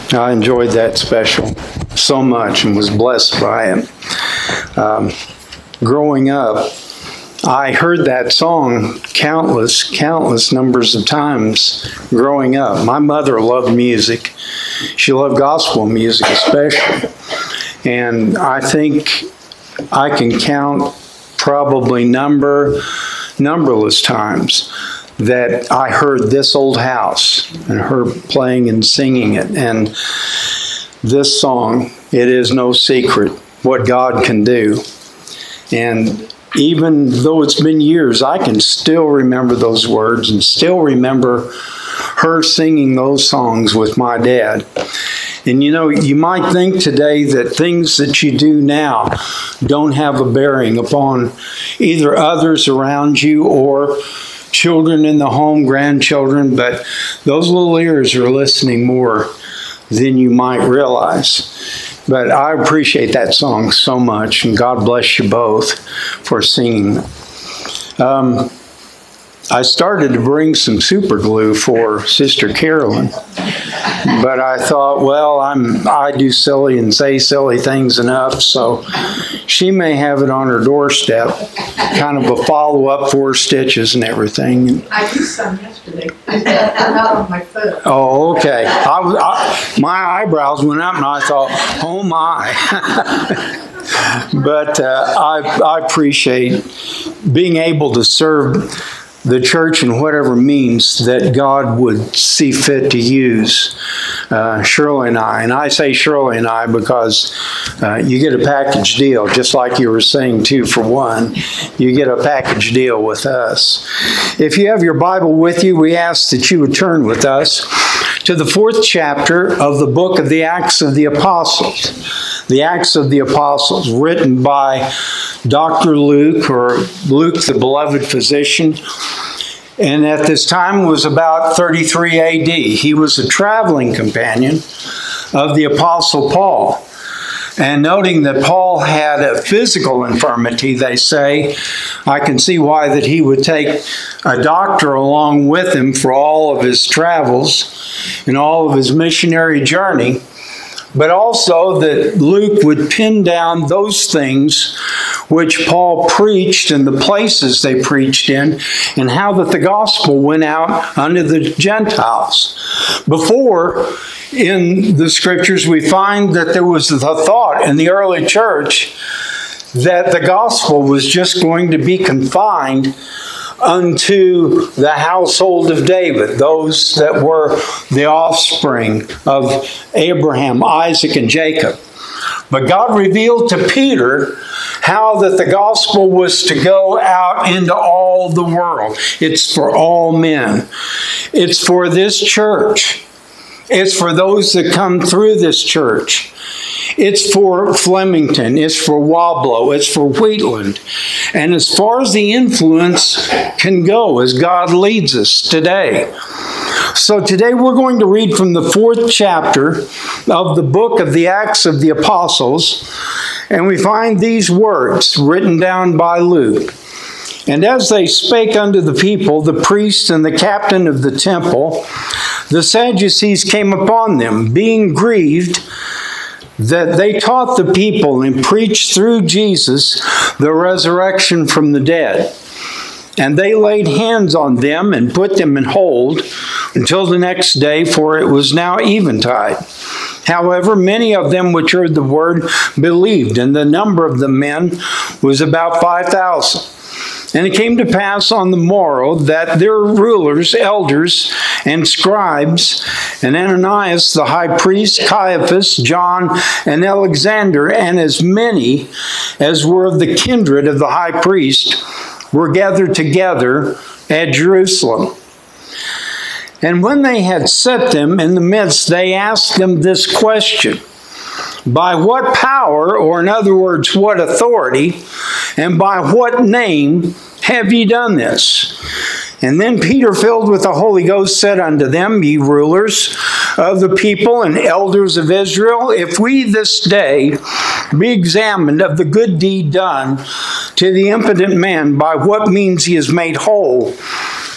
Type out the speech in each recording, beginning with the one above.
I enjoyed that special so much and was blessed by it. Growing up, I heard that song countless numbers of times growing up. My mother loved music. She loved gospel music especially. And I think I can count probably numberless times that I heard This Old House and her playing and singing it. And this song, it is no secret what God can do. And even though it's been years, I can still remember those words and still remember her singing those songs with my dad. And you know, you might think today that things that you do now don't have a bearing upon either others around you or children in the home, grandchildren, but those little ears are listening more than you might realize. But I appreciate that song so much, and God bless you both for singing. I started to bring some super glue for Sister Carolyn, but I thought, well, I do silly and say silly things enough, so she may have it on her doorstep, kind of a follow-up for stitches and everything. I used some yesterday. Not on my foot. Oh, okay. My eyebrows went up, and I thought, oh my. But I appreciate being able to serve the church in whatever means that God would see fit to use Shirley and I. And I say Shirley and I because you get a package deal, just like you were saying 2 for 1. You get a package deal with us. If you have your Bible with you, we ask that you would turn with us to the 4th chapter of the book of the Acts of the Apostles. The Acts of the Apostles, written by Dr. Luke, or Luke the Beloved Physician, and at this time was about 33 AD. He was a traveling companion of the Apostle Paul. And noting that Paul had a physical infirmity, they say, I can see why that he would take a doctor along with him for all of his travels and all of his missionary journey. But also that Luke would pin down those things which Paul preached and the places they preached in, and how that the gospel went out unto the Gentiles. Before, in the scriptures, we find that there was the thought in the early church that the gospel was just going to be confined unto the household of David, those that were the offspring of Abraham, Isaac, and Jacob. But God revealed to Peter how that the gospel was to go out into all the world. It's for all men. It's for this church. It's for those that come through this church. It's for Flemington. It's for Wablo. It's for Wheatland. And as far as the influence can go, as God leads us today. So today we're going to read from the 4th chapter of the book of the Acts of the Apostles. And we find these words written down by Luke. And as they spake unto the people, the priest and the captain of the temple, the Sadducees came upon them, being grieved that they taught the people and preached through Jesus the resurrection from the dead. And they laid hands on them and put them in hold until the next day, for it was now eventide. However, many of them which heard the word believed, and the number of the men was about 5,000. And it came to pass on the morrow that their rulers, elders, and scribes, and Ananias the high priest, Caiaphas, John, and Alexander, and as many as were of the kindred of the high priest, were gathered together at Jerusalem. And when they had set them in the midst, they asked them this question: by what power, or in other words, what authority, and by what name have ye done this? And then Peter, filled with the Holy Ghost, said unto them, Ye rulers of the people and elders of Israel, if we this day be examined of the good deed done to the impotent man, by what means he is made whole,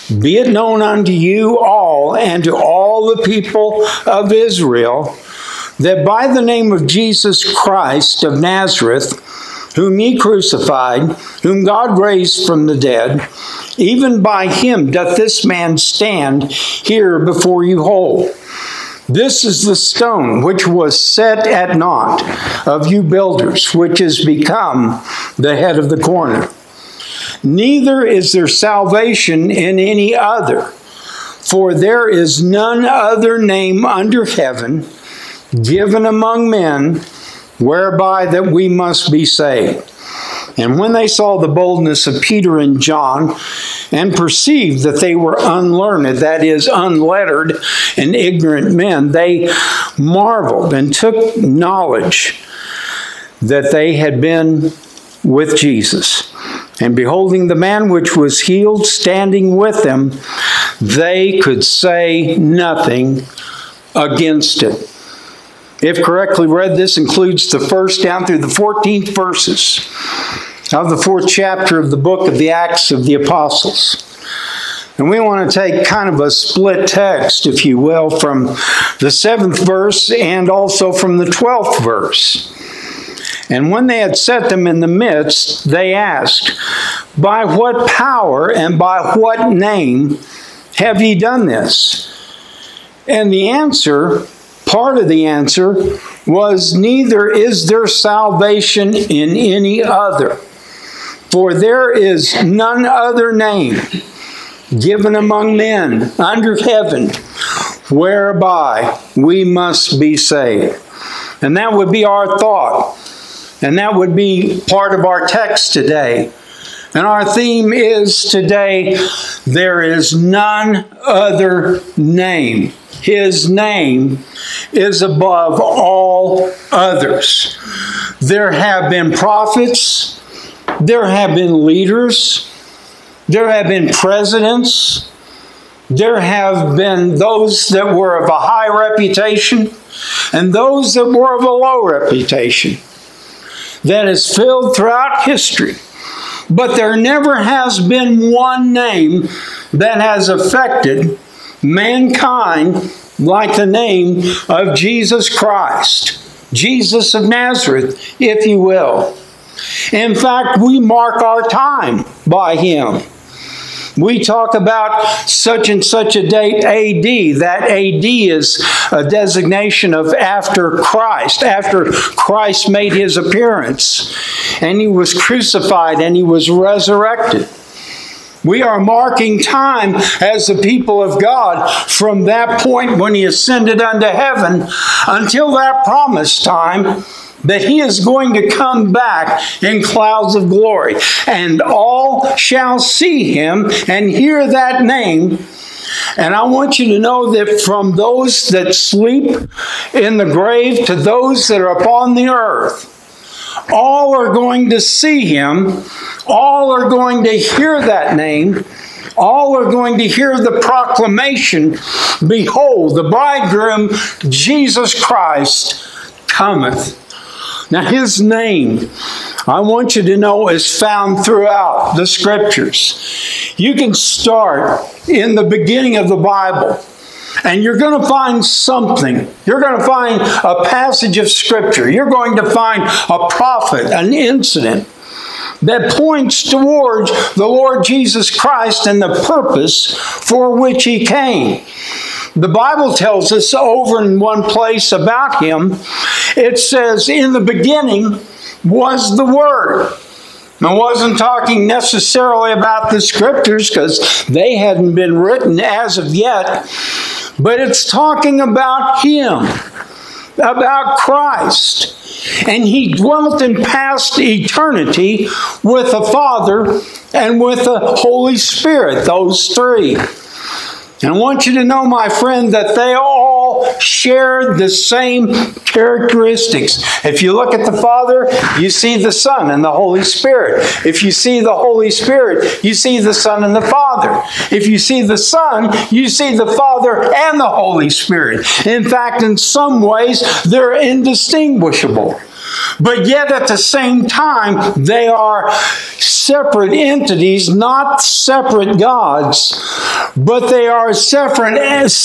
Be it known unto you all and to all the people of Israel that by the name of Jesus Christ of Nazareth, whom ye crucified, whom God raised from the dead, even by him doth this man stand here before you whole. This is the stone which was set at naught of you builders, which is become the head of the corner. Neither is there salvation in any other, for there is none other name under heaven given among men whereby that we must be saved. And when they saw the boldness of Peter and John, and perceived that they were unlearned, that is, unlettered and ignorant men, they marveled and took knowledge that they had been with Jesus. And beholding the man which was healed standing with them, they could say nothing against it. If correctly read, this includes the first down through the 14th verses of the 4th chapter of the book of the Acts of the Apostles. And we want to take kind of a split text, if you will, from the 7th verse and also from the 12th verse. And when they had set them in the midst, they asked, by what power and by what name have ye done this? And the answer, part of the answer, was, neither is there salvation in any other. For there is none other name given among men under heaven whereby we must be saved. And that would be our thought. And that would be part of our text today. And our theme is today, there is none other name. His name is above all others. There have been prophets. There have been leaders. There have been presidents. There have been those that were of a high reputation and those that were of a low reputation that is filled throughout history. But there never has been one name that has affected mankind like the name of Jesus Christ, Jesus of Nazareth, if you will. In fact, we mark our time by him. We talk about such and such a date, AD. That AD is a designation of after Christ made his appearance, and he was crucified and he was resurrected. We are marking time as the people of God from that point when he ascended unto heaven until that promised time that he is going to come back in clouds of glory. And all shall see him and hear that name. And I want you to know that from those that sleep in the grave to those that are upon the earth, all are going to see him. All are going to hear that name. All are going to hear the proclamation, behold, the bridegroom, Jesus Christ, cometh. Now his name, I want you to know, is found throughout the Scriptures. You can start in the beginning of the Bible, and you're going to find something. You're going to find a passage of Scripture. You're going to find a prophet, an incident that points towards the Lord Jesus Christ and the purpose for which he came. The Bible tells us over in one place about him, it says, in the beginning was the Word. I wasn't talking necessarily about the Scriptures because they hadn't been written as of yet, but it's talking about him, about Christ. And he dwelt in past eternity with the Father and with the Holy Spirit, those three. And I want you to know, my friend, that they all share the same characteristics. If you look at the Father, you see the Son and the Holy Spirit. If you see the Holy Spirit, you see the Son and the Father. If you see the Son, you see the Father and the Holy Spirit. In fact, in some ways, they're indistinguishable. But yet at the same time, they are separate entities, not separate gods, but they are several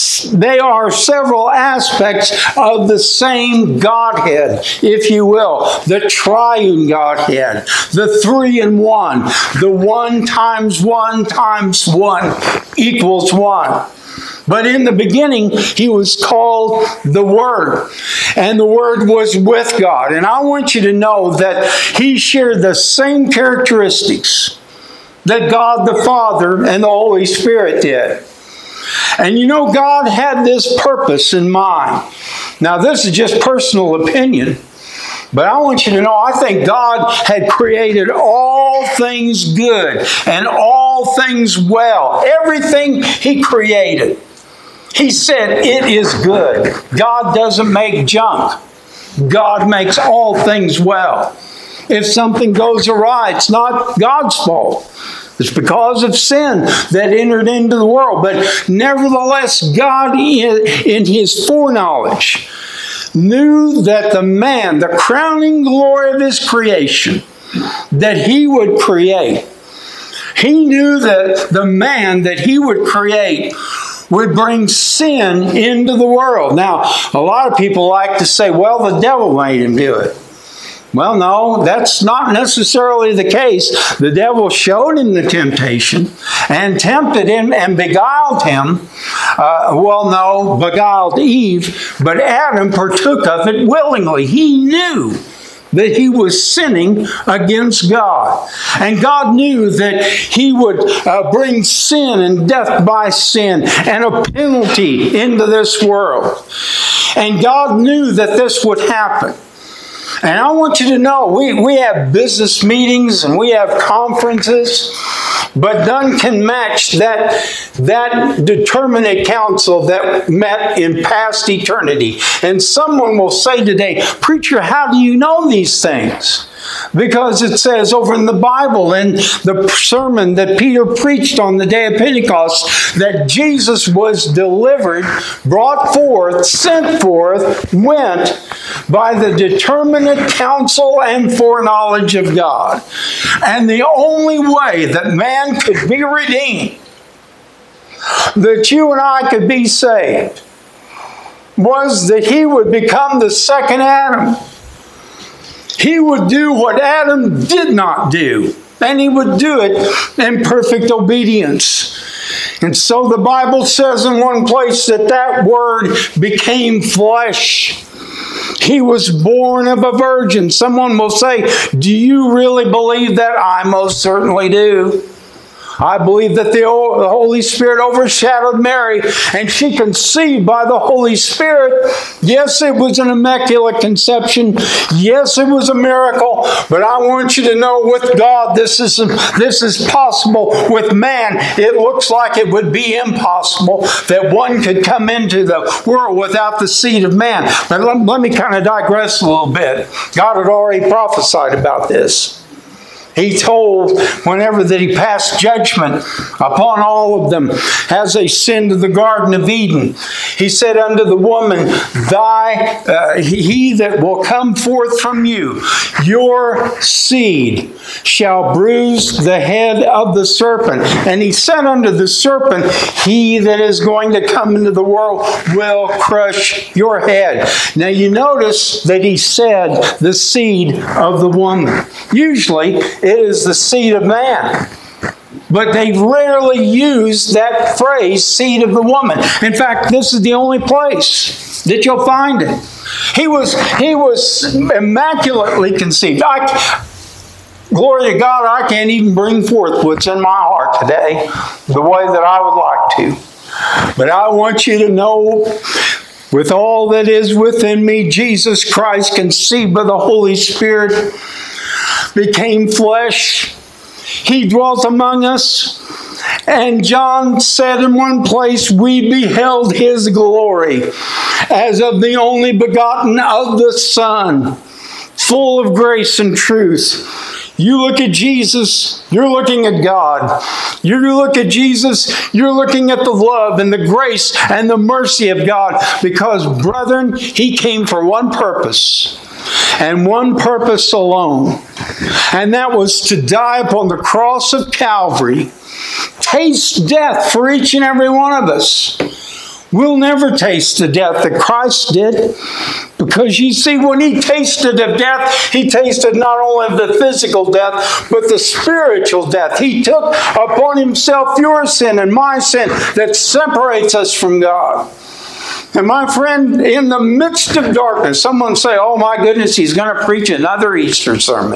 aspects of the same Godhead, if you will, the triune Godhead, the 3 in 1, the 1 times 1 times 1 equals 1. But in the beginning, he was called the Word, and the Word was with God. And I want you to know that he shared the same characteristics that God the Father and the Holy Spirit did. And you know, God had this purpose in mind. Now, this is just personal opinion, but I want you to know, I think God had created all things good and all things well. Everything he created, he said, it is good. God doesn't make junk. God makes all things well. If something goes awry, it's not God's fault. It's because of sin that entered into the world. But nevertheless, God, in his foreknowledge, knew that the man, the crowning glory of his creation, that he would create, he knew that the man that he would create would bring sin into the world. Now, a lot of people like to say, well, the devil made him do it. Well, no, that's not necessarily the case. The devil showed him the temptation and tempted him and beguiled him. Beguiled Eve, but Adam partook of it willingly. He knew that he was sinning against God. And God knew that he would bring sin and death by sin and a penalty into this world. And God knew that this would happen. And I want you to know, we have business meetings and we have conferences, but none can match that determinate counsel that met in past eternity. And someone will say today, preacher, how do you know these things? Because it says over in the Bible, in the sermon that Peter preached on the day of Pentecost, that Jesus was delivered, brought forth, sent forth, went by the determinate counsel and foreknowledge of God. And the only way that man could be redeemed, that you and I could be saved, was that he would become the second Adam. He would do what Adam did not do, and he would do it in perfect obedience. And so the Bible says in one place that Word became flesh. He was born of a virgin. Someone will say, do you really believe that? I most certainly do. I believe that the Holy Spirit overshadowed Mary, and she conceived by the Holy Spirit. Yes, it was an immaculate conception. Yes, it was a miracle. But I want you to know, with God, this is possible. With man, it looks like it would be impossible that one could come into the world without the seed of man. But let me kind of digress a little bit. God had already prophesied about this. He told whenever that he passed judgment upon all of them as they sinned to the Garden of Eden. He said unto the woman, he that will come forth from you, your seed shall bruise the head of the serpent. And he said unto the serpent, he that is going to come into the world will crush your head. Now you notice that he said the seed of the woman. Usually it is the seed of man. But they rarely use that phrase, seed of the woman. In fact, this is the only place that you'll find it. He was immaculately conceived. Glory to God, I can't even bring forth what's in my heart today the way that I would like to. But I want you to know, with all that is within me, Jesus Christ, conceived by the Holy Spirit, became flesh. He dwelt among us. And John said in one place, we beheld his glory as of the only begotten of the Son, full of grace and truth. You look at Jesus, you're looking at God. You look at Jesus, you're looking at the love and the grace and the mercy of God. Because, brethren, he came for one purpose. and one purpose alone, and that was to die upon the cross of Calvary, taste death for each and every one of us. We'll never taste the death that Christ did, because you see, when he tasted of death, he tasted not only the physical death, but the spiritual death. He took upon himself your sin and my sin that separates us from God. And my friend, in the midst of darkness, someone say, oh my goodness, he's going to preach another Easter sermon.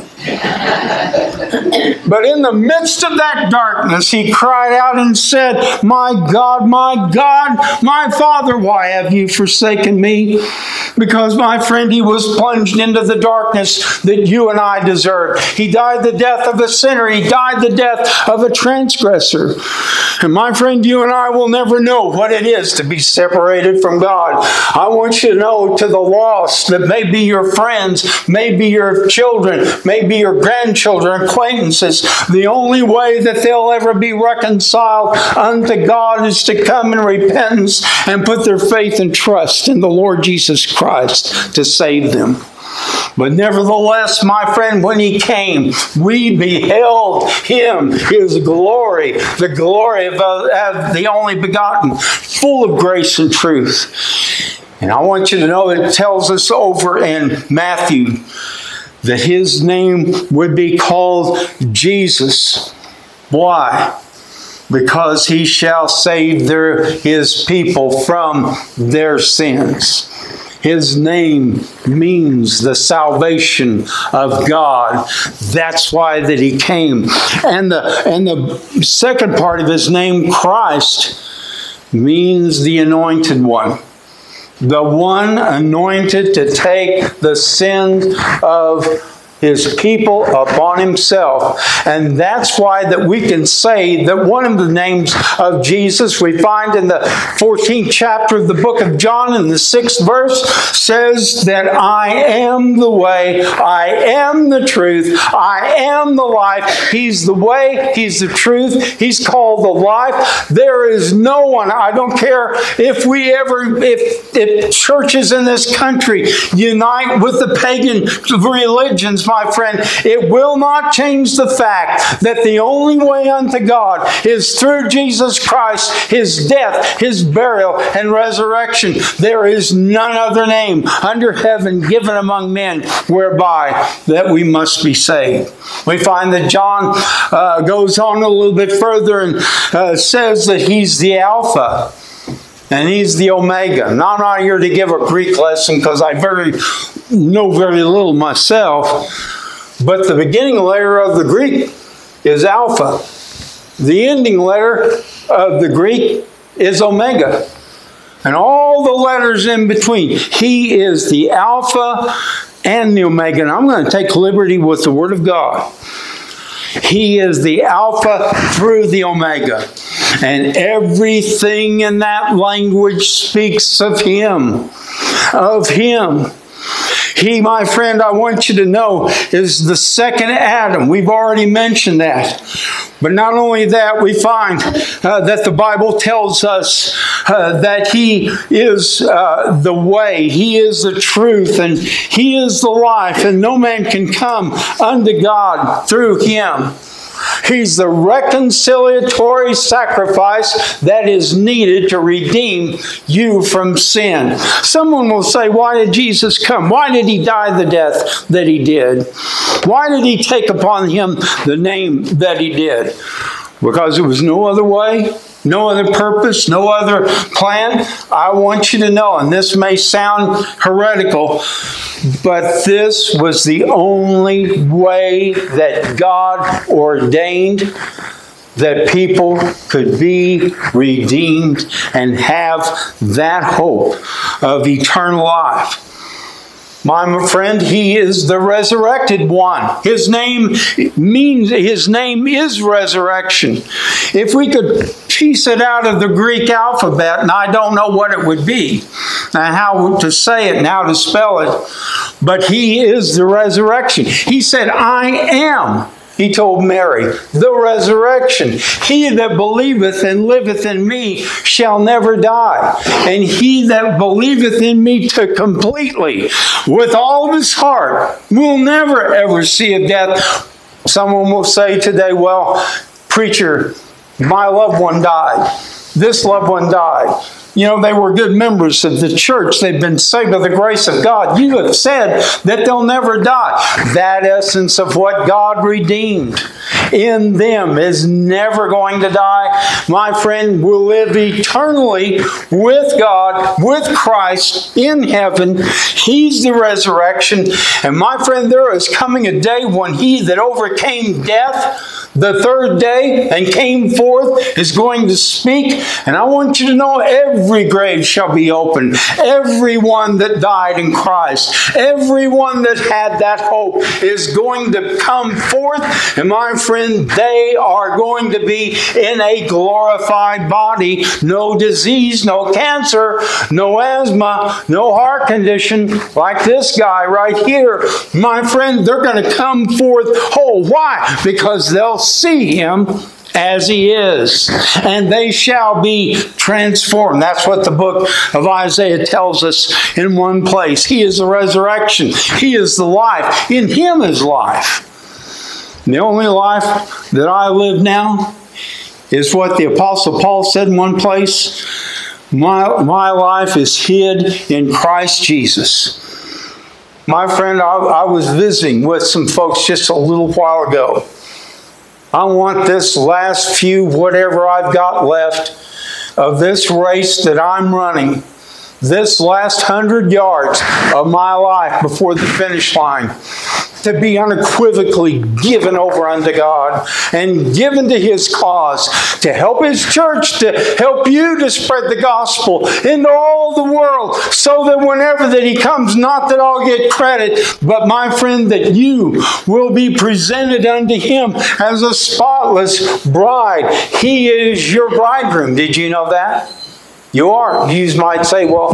But in the midst of that darkness, he cried out and said, my God, my Father, why have you forsaken me? Because, my friend, he was plunged into the darkness that you and I deserve. He died the death of a sinner. He died the death of a transgressor. And my friend, you and I will never know what it is to be separated from God. I want you to know, to the lost, that may be your friends, maybe your children, maybe your grandchildren, acquaintances, the only way that they'll ever be reconciled unto God is to come in repentance and put their faith and trust in the Lord Jesus Christ to save them. But nevertheless, my friend, when he came, we beheld him, his glory, the glory of the only begotten, full of grace and truth. And I want you to know it tells us over in Matthew that his name would be called Jesus. Why? Because he shall save his people from their sins. His name means the salvation of God. That's why that he came. And the second part of his name, Christ, means the anointed one. The one anointed to take the sins of his people upon himself. And that's why that we can say that one of the names of Jesus we find in the 14th chapter of the book of John in the 6th verse says that I am the way, I am the truth, I am the life. He's the way, he's the truth, he's called the life. There is no one, I don't care if churches in this country unite with the pagan religions, my friend, it will not change the fact that the only way unto God is through Jesus Christ, his death, his burial, and resurrection. There is none other name under heaven given among men whereby that we must be saved. We find that John goes on a little bit further and says that he's the Alpha and he's the Omega. Now, I'm not here to give a Greek lesson because I know very little myself. But the beginning letter of the Greek is Alpha. The ending letter of the Greek is Omega. And all the letters in between. He is the Alpha and the Omega. And I'm going to take liberty with the Word of God. He is the Alpha through the Omega. And everything in that language speaks of him. Of him. He, my friend, I want you to know, is the second Adam. We've already mentioned that. But not only that, we find that the Bible tells us that he is the way, he is the truth, and he is the life, and no man can come unto God through him. He's the reconciliatory sacrifice that is needed to redeem you from sin. Someone will say, why did Jesus come? Why did he die the death that he did? Why did he take upon him the name that he did? Because there was no other way, no other purpose, no other plan. I want you to know, and this may sound heretical, but this was the only way that God ordained that people could be redeemed and have that hope of eternal life. My friend, he is the resurrected one. His name is resurrection. If we could piece it out of the Greek alphabet, and I don't know what it would be, and how to say it and how to spell it, but he is the resurrection. He said, I am He told Mary, the resurrection. He that believeth and liveth in me shall never die. And he that believeth in me to completely, with all of his heart, will never ever see a death. Someone will say today, well, preacher, my loved one died. This loved one died. You know, they were good members of the church. They've been saved by the grace of God. You have said that they'll never die. That essence of what God redeemed in them is never going to die. My friend will live eternally with God, with Christ in heaven. He's the resurrection. And my friend, there is coming a day when he that overcame death the third day and came forth is going to speak. And I want you to know every grave shall be open. Everyone that died in Christ, everyone that had that hope is going to come forth. And my friend, they are going to be in a glorified body. No disease, no cancer, no asthma, no heart condition like this guy right here. My friend, they're going to come forth whole. Why? Because they'll see him as he is, and they shall be transformed. That's what the book of Isaiah tells us in one place. He is the resurrection. He is the life. In him is life. And the only life that I live now is what the Apostle Paul said in one place. My life is hid in Christ Jesus. My friend, I was visiting with some folks just a little while ago. I want this last few, whatever I've got left of this race that I'm running, this last 100 yards of my life before the finish line, to be unequivocally given over unto God and given to His cause, to help His church, to help you to spread the gospel into all the world, so that whenever that He comes, not that I'll get credit, but my friend, that you will be presented unto Him as a spotless bride. He is your bridegroom. Did you know that? You are. You might say, well,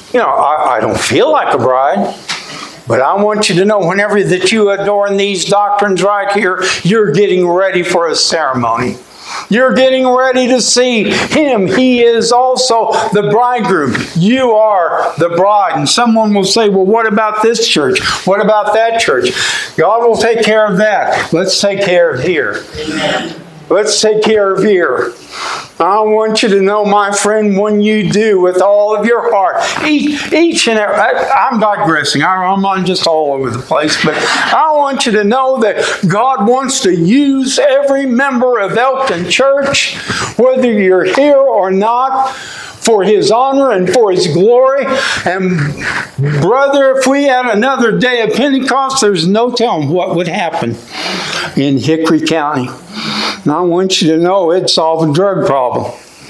I don't feel like a bride. But I want you to know, whenever that you adorn these doctrines right here, you're getting ready for a ceremony. You're getting ready to see Him. He is also the bridegroom. You are the bride. And someone will say, well, what about this church? What about that church? God will take care of that. Let's take care of here. Amen. Let's take care of here. I want you to know, my friend, when you do with all of your heart, each and every, I'm digressing. I'm just all over the place, but I want you to know that God wants to use every member of Elkton Church, whether you're here or not, for His honor and for His glory. And brother, if we had another day of Pentecost, there's no telling what would happen in Hickory County. And I want you to know it'd solve a drug problem.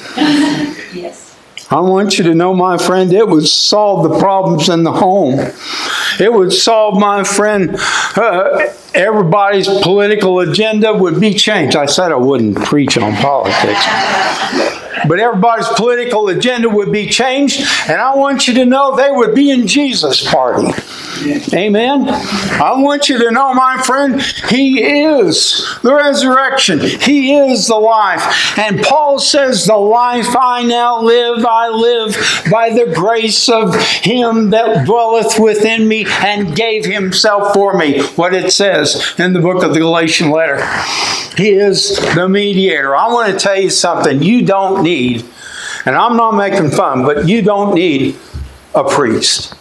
Yes. I want you to know, my friend, it would solve the problems in the home. It would solve, my friend, everybody's political agenda would be changed. I said I wouldn't preach on politics. But everybody's political agenda would be changed, and I want you to know they would be in Jesus' party. Amen? I want you to know, my friend, He is the resurrection. He is the life. And Paul says, the life I now live, I live by the grace of Him that dwelleth within me and gave Himself for me. What it says in the book of the Galatian letter. He is the mediator. I want to tell you something. You don't need, and I'm not making fun, but you don't need a priest.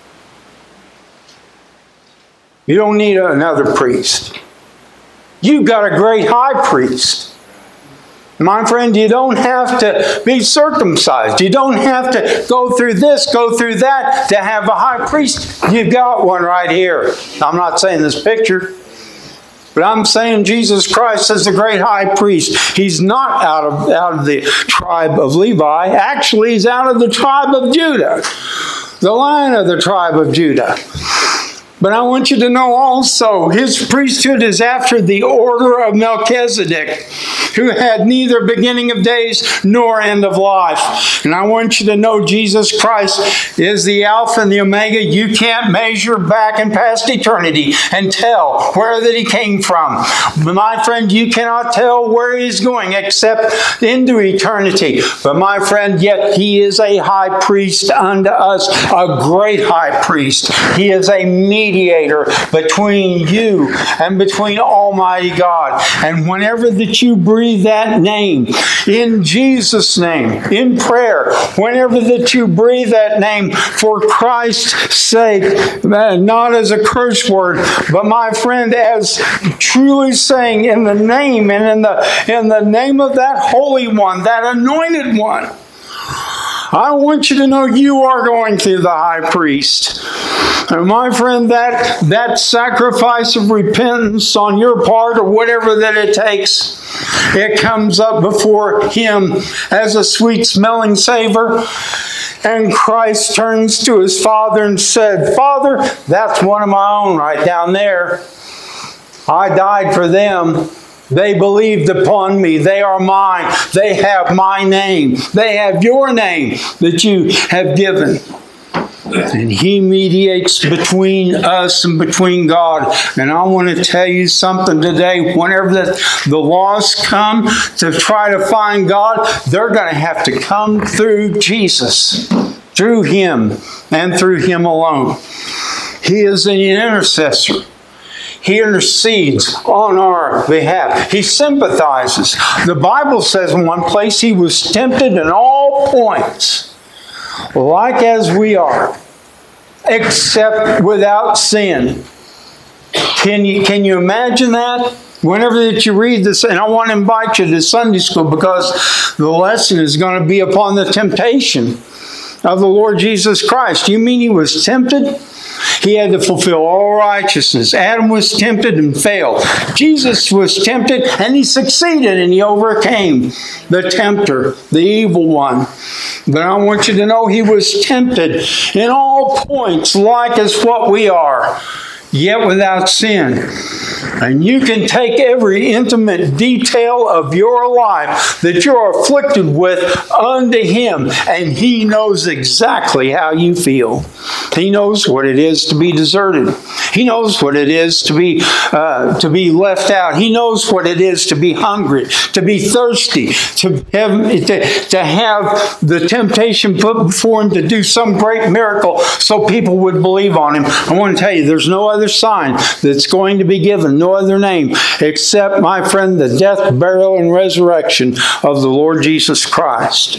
You don't need another priest. You've got a great high priest. My friend, you don't have to be circumcised. You don't have to go through this, go through that to have a high priest. You've got one right here. I'm not saying this picture, but I'm saying Jesus Christ is the great high priest. He's not out of the tribe of Levi. Actually, He's out of the tribe of Judah. The Lion of the tribe of Judah. But I want you to know also, his priesthood is after the order of Melchizedek, who had neither beginning of days nor end of life. And I want you to know Jesus Christ is the Alpha and the Omega. You can't measure back in past eternity and tell where that he came from. But my friend, you cannot tell where he's going except into eternity. But my friend, yet he is a high priest unto us, a great high priest. He is a mediator between you and between Almighty God. And whenever that you breathe that name, in Jesus' name, in prayer, whenever that you breathe that name for Christ's sake, not as a curse word, but my friend, as truly saying in the name and in the name of that Holy One, that Anointed One, I want you to know you are going through the high priest. And my friend, that sacrifice of repentance on your part, or whatever that it takes, it comes up before him as a sweet-smelling savor. And Christ turns to his Father and said, Father, that's one of my own right down there. I died for them. They believed upon me. They are mine. They have my name. They have your name that you have given. And he mediates between us and between God. And I want to tell you something today. Whenever the lost come to try to find God, they're going to have to come through Jesus, through him, and through him alone. He is an intercessor. He intercedes on our behalf. He sympathizes. The Bible says in one place, he was tempted in all points, like as we are, except without sin. Can you imagine that? Whenever that you read this, and I want to invite you to Sunday school, because the lesson is going to be upon the temptation of the Lord Jesus Christ. You mean he was tempted? He had to fulfill all righteousness. Adam was tempted and failed. Jesus was tempted and he succeeded, and he overcame the tempter, the evil one. But I want you to know he was tempted in all points, like as what we are, yet without sin. And you can take every intimate detail of your life that you're afflicted with unto him, and he knows exactly how you feel. He knows what it is to be deserted. He knows what it is to be left out. He knows what it is to be hungry, to be thirsty, to have the temptation put before him to do some great miracle so people would believe on him. I want to tell you, there's no other sign that's going to be given, no other name, except, my friend, the death, burial, and resurrection of the Lord Jesus Christ.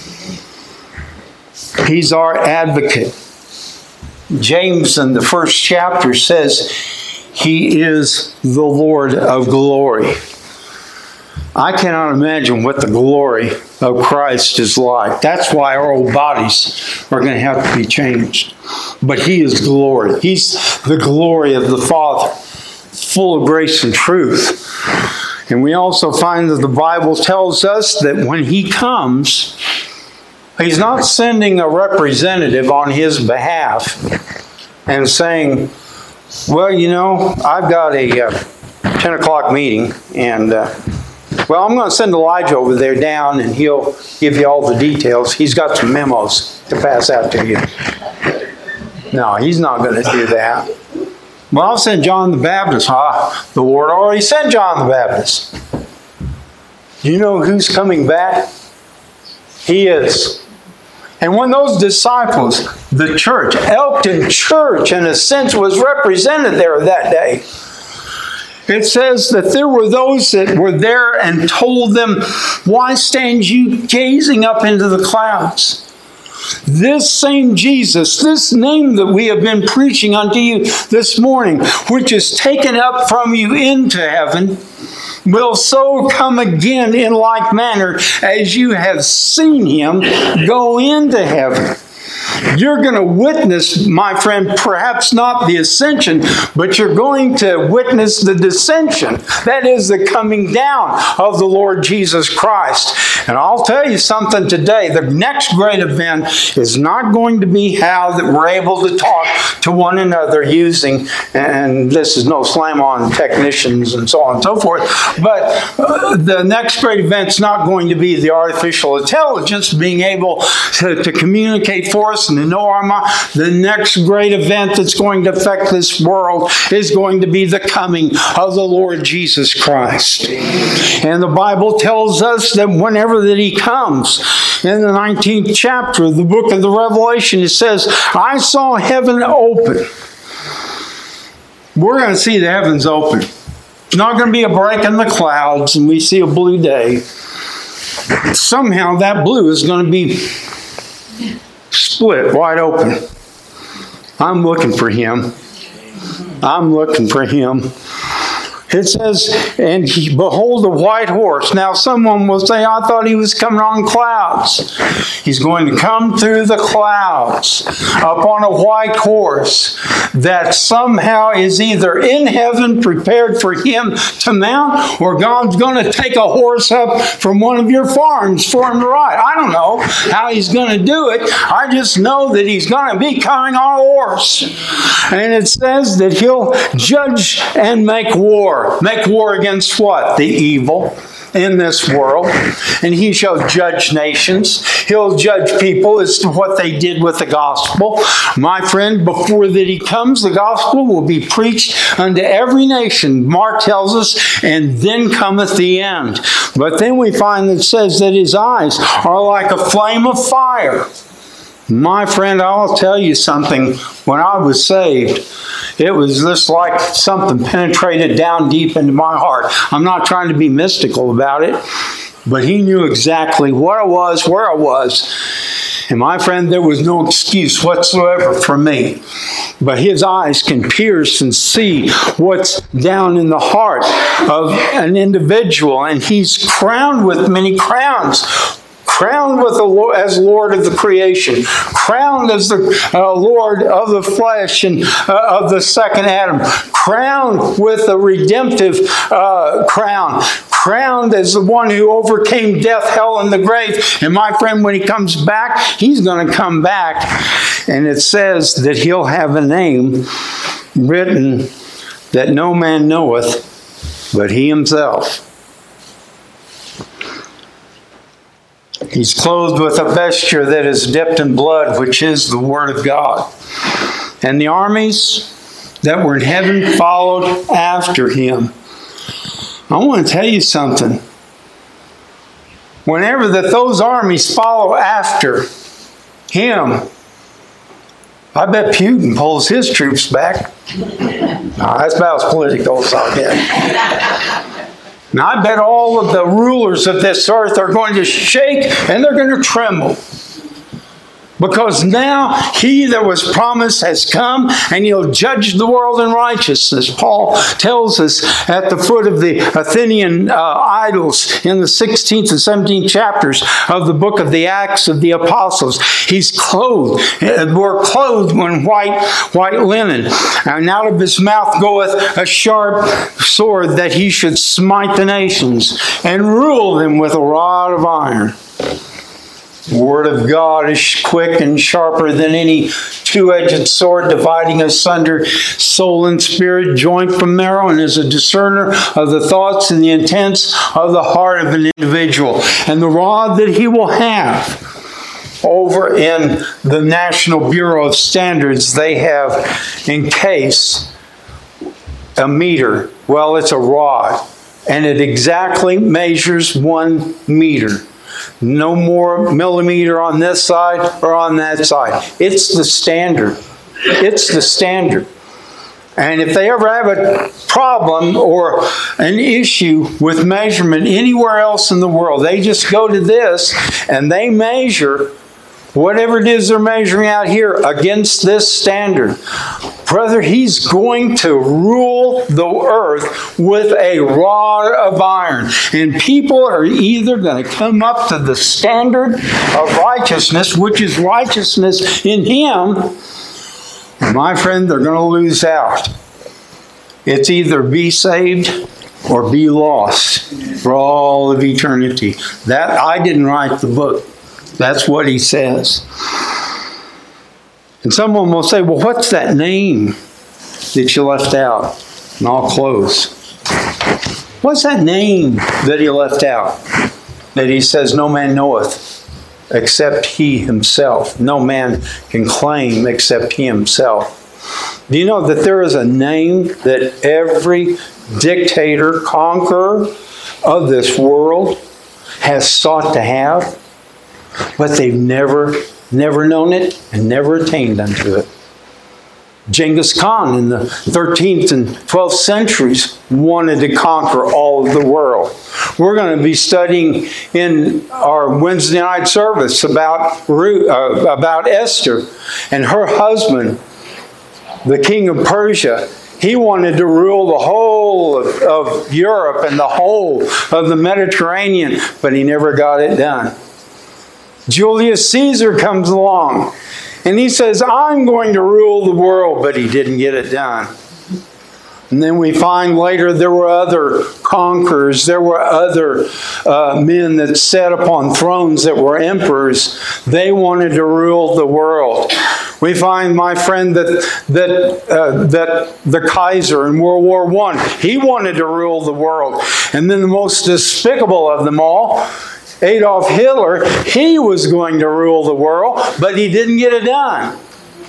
He's our advocate. James in the first chapter says, he is the Lord of glory. I cannot imagine what the glory of Christ is like. That's why our old bodies are going to have to be changed. But he is glory. He's the glory of the Father, full of grace and truth. And we also find that the Bible tells us that when he comes, he's not sending a representative on his behalf and saying, well, you know, I've got a 10 o'clock meeting, and well, I'm going to send Elijah over there down, and he'll give you all the details. He's got some memos to pass out to you. No, he's not going to do that. Well, I'll send John the Baptist. The Lord already sent John the Baptist. Do you know who's coming back? He is. And when those disciples, the church, Elkton Church, in a sense, was represented there that day, it says that there were those that were there and told them, why stand you gazing up into the clouds? This same Jesus, this name that we have been preaching unto you this morning, which is taken up from you into heaven, will so come again in like manner as you have seen him go into heaven. You're going to witness, my friend, perhaps not the ascension, but you're going to witness the descension. That is the coming down of the Lord Jesus Christ. And I'll tell you something today. The next great event is not going to be how that we're able to talk to one another using, and this is no slam on technicians and so on and so forth, but the next great event's not going to be the artificial intelligence being able to communicate for us and to know our mind. The next great event that's going to affect this world is going to be the coming of the Lord Jesus Christ. And the Bible tells us that whenever that He comes, in the 19th chapter of the book of the Revelation, it says, I saw heaven open. We're going to see the heavens open. It's not going to be a break in the clouds and we see a blue day. Somehow that blue is going to be split wide open. I'm looking for Him. I'm looking for Him. It says, and behold a white horse. Now someone will say, I thought He was coming on clouds. He's going to come through the clouds upon a white horse that somehow is either in heaven prepared for Him to mount, or God's going to take a horse up from one of your farms for Him to ride. I don't know how He's going to do it. I just know that He's going to be coming on a horse. And it says that He'll judge and make war. Make war against what? The evil in this world. And He shall judge nations. He'll judge people as to what they did with the gospel. My friend, before that He comes, the gospel will be preached unto every nation, Mark tells us, and then cometh the end. But then we find that it says that His eyes are like a flame of fire. My friend, I'll tell you something. When I was saved, it was just like something penetrated down deep into my heart. I'm not trying to be mystical about it, but He knew exactly what I was, where I was. And my friend, there was no excuse whatsoever for me. But His eyes can pierce and see what's down in the heart of an individual. And He's crowned with many crowns. Crowned with as Lord of the creation, crowned as the Lord of the flesh and of the second Adam, crowned with a redemptive crown, crowned as the one who overcame death, hell, and the grave. And my friend, when He comes back, He's going to come back, and it says that He'll have a name written that no man knoweth but He Himself. He's clothed with a vesture that is dipped in blood, which is the Word of God. And the armies that were in heaven followed after Him. I want to tell you something. Whenever those armies follow after Him, I bet Putin pulls his troops back. That's about as political as I'll get. Now, I bet all of the rulers of this earth are going to shake and they're going to tremble. Because now He that was promised has come, and He'll judge the world in righteousness. Paul tells us at the foot of the Athenian idols in the 16th and 17th chapters of the book of the Acts of the Apostles. He's clothed. We're clothed in white linen. And out of His mouth goeth a sharp sword, that He should smite the nations and rule them with a rod of iron. The Word of God is quick and sharper than any two-edged sword, dividing asunder soul and spirit, joint from marrow, and is a discerner of the thoughts and the intents of the heart of an individual. And the rod that He will have over in the National Bureau of Standards, they have encased a meter. Well, it's a rod, and it exactly measures 1 meter. No more millimeter on this side or on that side. It's the standard. It's the standard. And if they ever have a problem or an issue with measurement anywhere else in the world, they just go to this and they measure whatever it is they're measuring out here against this standard. Brother, He's going to rule the earth with a rod of iron. And people are either going to come up to the standard of righteousness, which is righteousness in Him. My friend, they're going to lose out. It's either be saved or be lost for all of eternity. That I didn't write the book. That's what he says. And someone will say, well, what's that name that you left out? And I'll close. What's that name that he left out? That he says, no man knoweth except he himself. No man can claim except he himself. Do you know that there is a name that every dictator, conqueror of this world has sought to have, but they've never known it and never attained unto it? Genghis Khan in the 13th and 12th centuries wanted to conquer all of the world. We're going to be studying in our Wednesday night service about Esther and her husband, the king of Persia. He wanted to rule the whole of Europe and the whole of the Mediterranean, but he never got it done. Julius Caesar comes along and he says, I'm going to rule the world, but he didn't get it done. And then we find later there were other conquerors, there were other men that sat upon thrones that were emperors. They wanted to rule the world. We find, my friend, that the Kaiser in World War I, he wanted to rule the world. And then the most despicable of them all, Adolf Hitler, he was going to rule the world, but he didn't get it done.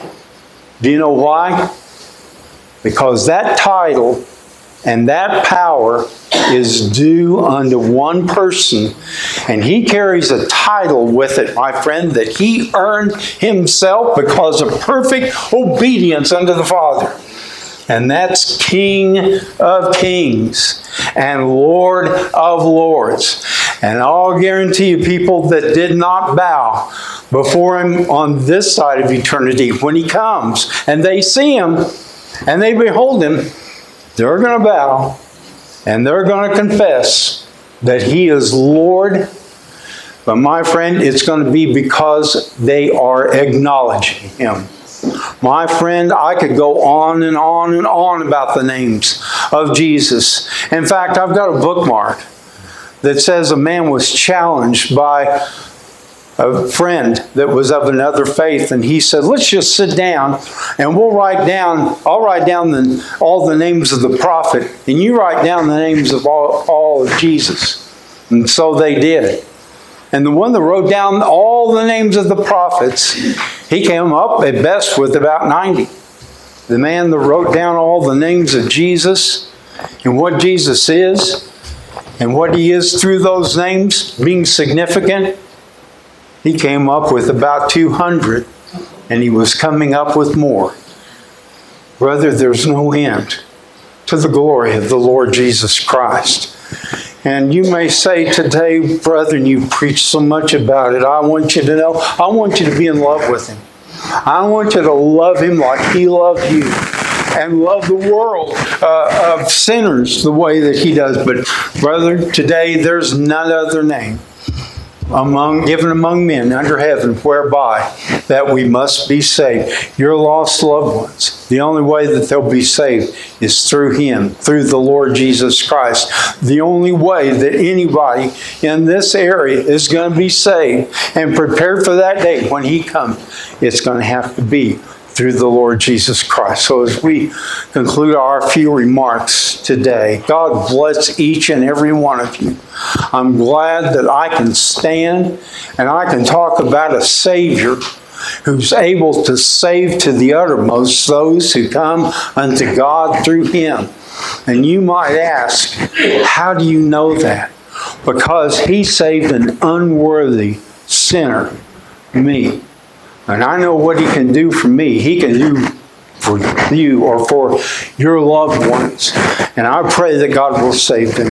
Do you know why? Because that title and that power is due unto one person, and he carries a title with it, my friend, that he earned himself because of perfect obedience unto the Father. And that's King of Kings and Lord of Lords. And I'll guarantee you, people that did not bow before him on this side of eternity, when he comes and they see him and they behold him, they're going to bow and they're going to confess that he is Lord. But my friend, it's going to be because they are acknowledging him. My friend, I could go on and on and on about the names of Jesus. In fact, I've got a bookmark that says a man was challenged by a friend that was of another faith, and he said, let's just sit down and I'll write down all the names of the prophet, and you write down the names of all of Jesus. And so they did. And the one that wrote down all the names of the prophets, he came up at best with about 90. The man that wrote down all the names of Jesus and what Jesus is and what he is through those names being significant, he came up with about 200, and he was coming up with more. Brother, there's no end to the glory of the Lord Jesus Christ. And you may say today, brethren, you preach so much about it. I want you to know, I want you to be in love with him. I want you to love him like he loved you, and love the world of sinners the way that he does. But brother, today there's none other name given among men under heaven whereby that we must be saved. Your lost loved ones, the only way that they'll be saved is through him, through the Lord Jesus Christ. The only way that anybody in this area is going to be saved and prepared for that day when he comes, it's going to have to be through the Lord Jesus Christ. So as we conclude our few remarks today, God bless each and every one of you. I'm glad that I can stand and I can talk about a Savior who's able to save to the uttermost those who come unto God through him. And you might ask, how do you know that? Because he saved an unworthy sinner, me. And I know what he can do for me. He can do for you or for your loved ones. And I pray that God will save them.